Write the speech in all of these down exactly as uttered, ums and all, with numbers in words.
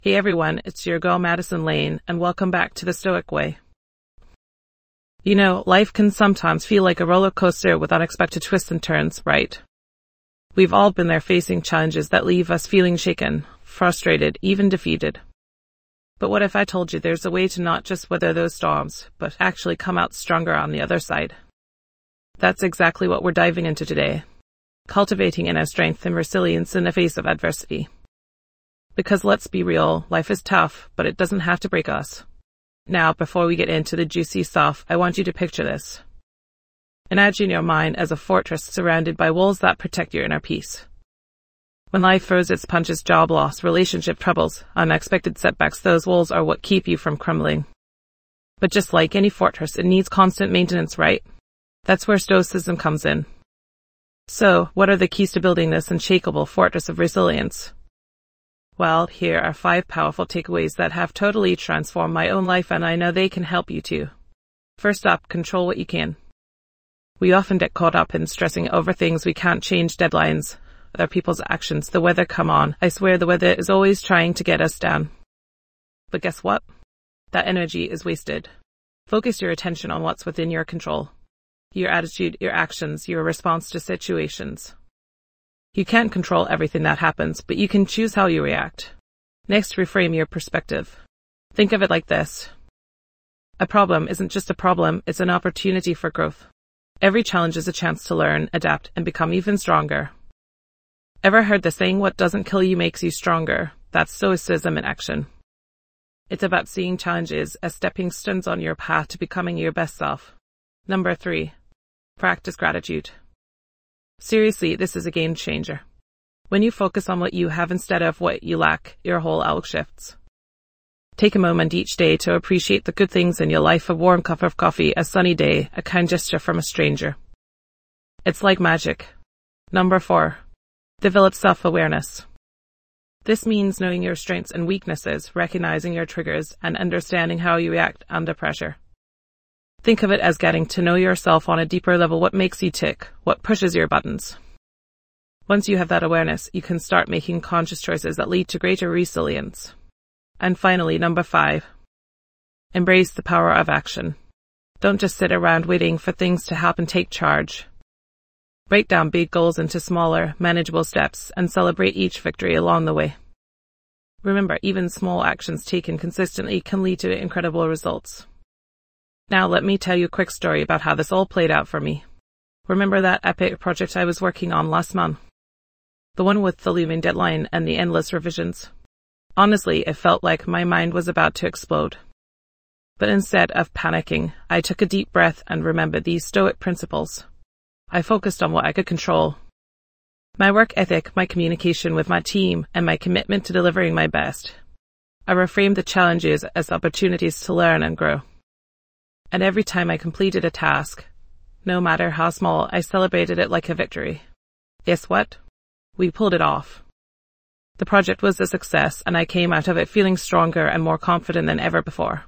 Hey everyone, it's your girl Madison Lane, and welcome back to The Stoic Way. You know, life can sometimes feel like a roller coaster with unexpected twists and turns, right? We've all been there facing challenges that leave us feeling shaken, frustrated, even defeated. But what if I told you there's a way to not just weather those storms, but actually come out stronger on the other side? That's exactly what we're diving into today. Cultivating inner strength and resilience in the face of adversity. Because let's be real, life is tough, but it doesn't have to break us. Now, before we get into the juicy stuff, I want you to picture this. Imagine your mind as a fortress surrounded by walls that protect your inner peace. When life throws its punches, job loss, relationship troubles, unexpected setbacks, those walls are what keep you from crumbling. But just like any fortress, it needs constant maintenance, right? That's where Stoicism comes in. So, what are the keys to building this unshakable fortress of resilience? Well, here are five powerful takeaways that have totally transformed my own life, and I know they can help you too. First up, control what you can. We often get caught up in stressing over things we can't change: deadlines, other people's actions, the weather. Come on, I swear the weather is always trying to get us down. But guess what? That energy is wasted. Focus your attention on what's within your control. Your attitude, your actions, your response to situations. You can't control everything that happens, but you can choose how you react. Next, reframe your perspective. Think of it like this. A problem isn't just a problem, it's an opportunity for growth. Every challenge is a chance to learn, adapt, and become even stronger. Ever heard the saying, what doesn't kill you makes you stronger? That's Stoicism in action. It's about seeing challenges as stepping stones on your path to becoming your best self. Number three, practice gratitude. Seriously, this is a game changer. When you focus on what you have instead of what you lack, your whole outlook shifts. Take a moment each day to appreciate the good things in your life: a warm cup of coffee, a sunny day, a kind gesture from a stranger. It's like magic. Number four, develop self-awareness. This means knowing your strengths and weaknesses, recognizing your triggers, and understanding how you react under pressure. Think of it as getting to know yourself on a deeper level. What makes you tick? What pushes your buttons? Once you have that awareness, you can start making conscious choices that lead to greater resilience. And finally, number five, embrace the power of action. Don't just sit around waiting for things to happen. Take charge. Break down big goals into smaller, manageable steps and celebrate each victory along the way. Remember, even small actions taken consistently can lead to incredible results. Now let me tell you a quick story about how this all played out for me. Remember that epic project I was working on last month? The one with the looming deadline and the endless revisions? Honestly, it felt like my mind was about to explode. But instead of panicking, I took a deep breath and remembered these Stoic principles. I focused on what I could control. My work ethic, my communication with my team, and my commitment to delivering my best. I reframed the challenges as opportunities to learn and grow. And every time I completed a task, no matter how small, I celebrated it like a victory. Guess what? We pulled it off. The project was a success, and I came out of it feeling stronger and more confident than ever before.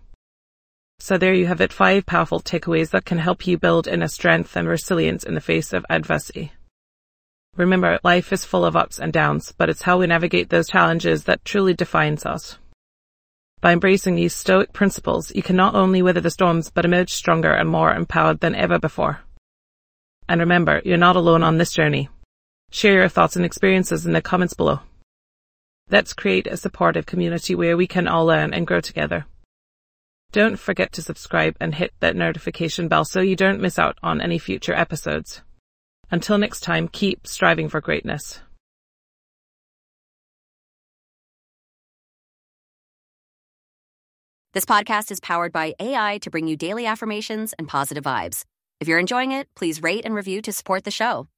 So there you have it, five powerful takeaways that can help you build inner strength and resilience in the face of adversity. Remember, life is full of ups and downs, but it's how we navigate those challenges that truly defines us. By embracing these Stoic principles, you can not only weather the storms, but emerge stronger and more empowered than ever before. And remember, you're not alone on this journey. Share your thoughts and experiences in the comments below. Let's create a supportive community where we can all learn and grow together. Don't forget to subscribe and hit that notification bell so you don't miss out on any future episodes. Until next time, keep striving for greatness. This podcast is powered by A I to bring you daily affirmations and positive vibes. If you're enjoying it, please rate and review to support the show.